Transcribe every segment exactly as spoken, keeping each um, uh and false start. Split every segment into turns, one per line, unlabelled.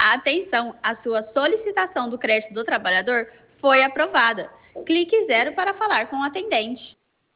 Atenção, a sua solicitação do crédito do trabalhador foi aprovada. Clique zero para falar com o atendente.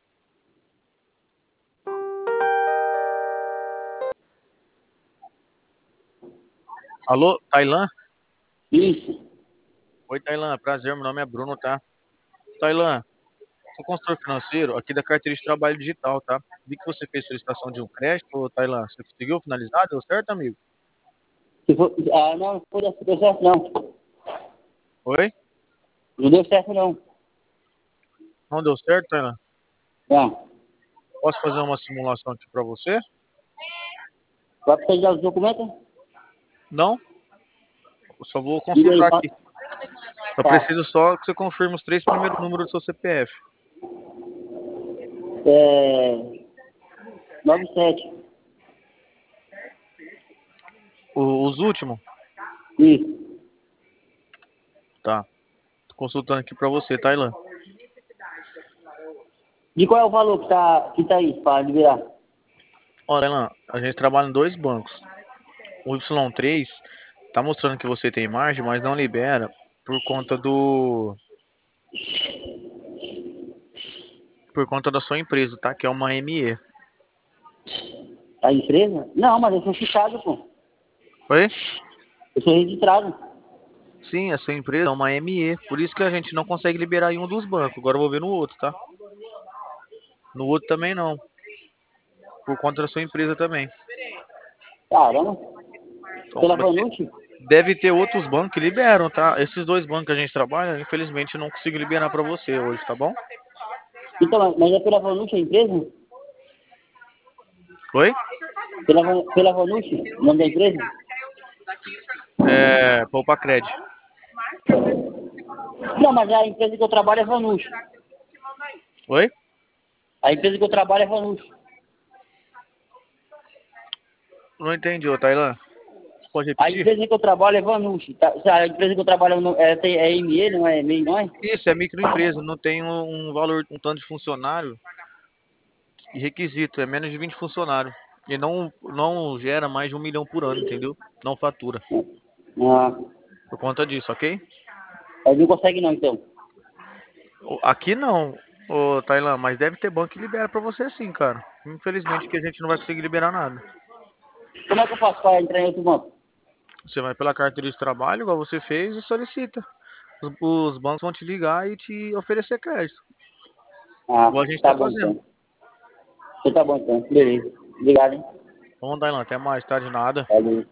Alô, Tailan?
Isso.
Oi, Tailan, prazer, meu nome é Bruno, tá? Tailan, sou consultor financeiro aqui da carteira de trabalho digital, tá? Vi que você fez solicitação de um crédito, ô, Tailan. Você conseguiu finalizar? Deu certo, amigo?
Se for, ah, não, não deu deu certo não.
Oi?
Não deu certo não.
Não deu certo, Tailan?
Não.
Posso fazer uma simulação aqui pra você?
Vai precisar dos documentos?
Não? Eu só vou
Diga aí,
consultar
fa-
aqui. Eu
tá.
preciso só que você confirme os três primeiros números do seu C P F.
É... nove sete.
O- os últimos?
Isso.
Tá. Tô consultando aqui pra você, Tailan.
De qual é o valor que tá, que tá aí para liberar?
Ó, Tailan, a gente trabalha em dois bancos. O Y três tá mostrando que você tem margem, mas não libera por conta do por conta da sua empresa, tá? Que é uma M E.
A empresa? Não, mas eu sou fichado, pô.
Oi?
Eu sou registrado.
Sim, a sua empresa é uma M E. Por isso que a gente não consegue liberar em um dos bancos. Agora eu vou ver no outro, tá? No outro também não. Por conta da sua empresa também.
Caramba.
Então,
Pela
vai ter-
Vanucci?
deve ter outros bancos que liberam, tá? Esses dois bancos que a gente trabalha, infelizmente, eu não consigo liberar pra você hoje, tá bom?
Então, mas mas é pela Vanucci a empresa?
Oi?
Pela, Van- pela Vanucci, o nome da empresa?
É, Poupa Cred.
Não, mas a empresa que eu trabalho é Vanucci.
Oi?
A empresa que eu trabalho é Vanucci.
Não entendi, ô Tailan. Pode
A
repetir?
empresa que eu trabalho é Vanucci. Tá? A empresa que eu trabalho não- é, tem- é M E, não é M E, não é?
Isso, é microempresa, não tem um, um valor, um tanto de funcionário e requisito, é menos de vinte funcionários. E não, não gera mais de um milhão por ano, entendeu? Não fatura.
Ah,
Por conta disso, ok?
aí não consegue não, então.
O- Aqui não, ô Tailan, mas deve ter banco que libera pra você sim, cara. Infelizmente que a gente não vai conseguir liberar nada.
Como é que eu faço para entrar em outro banco?
Você vai pela carteira de trabalho, igual você fez, e solicita. Os, os bancos vão te ligar e te oferecer crédito.
Ah,
Igual a gente
tá
tá
bom
fazendo.
então. Então tá bom então. Beleza. Obrigado, hein?
Bom, Tailan, até mais, tá? De nada.
Valeu.